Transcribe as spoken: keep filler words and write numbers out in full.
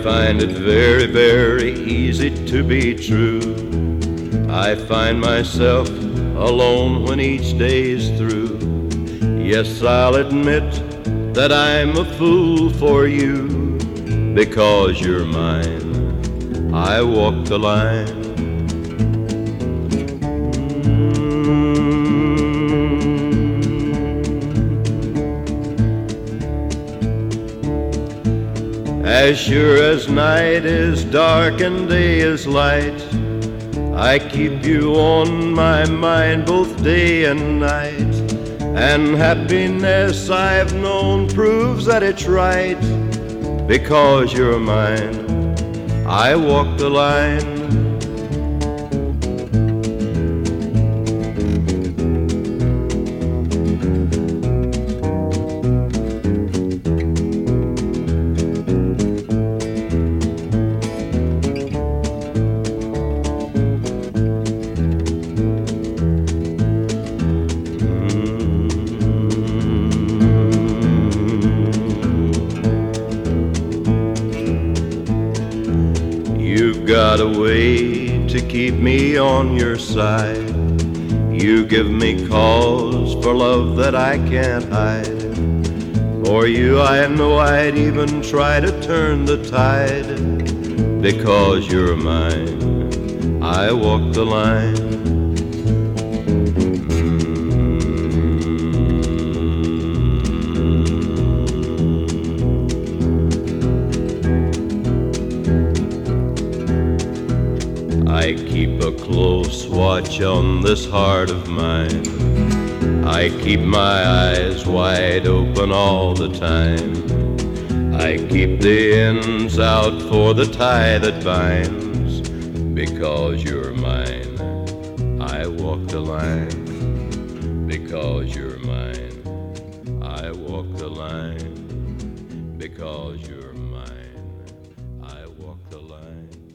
find it very, very easy to be true. I find myself alone when each day's through. Yes, I'll admit that I'm a fool for you. Because you're mine, I walk the line. As sure as night is dark and day is light, I keep you on my mind both day and night. And happiness I've known proves that it's right. Because you're mine, I walk the line. You've got a way to keep me on your side. You give me cause for love that I can't hide. For you I know I'd even try to turn the tide. Because you're mine, I walk the line. I keep a close watch on this heart of mine. I keep my eyes wide open all the time. I keep the ends out for the tie that binds. Because you're mine, I walk the line. Because you're mine, I walk the line. Because you're mine, I walk the line.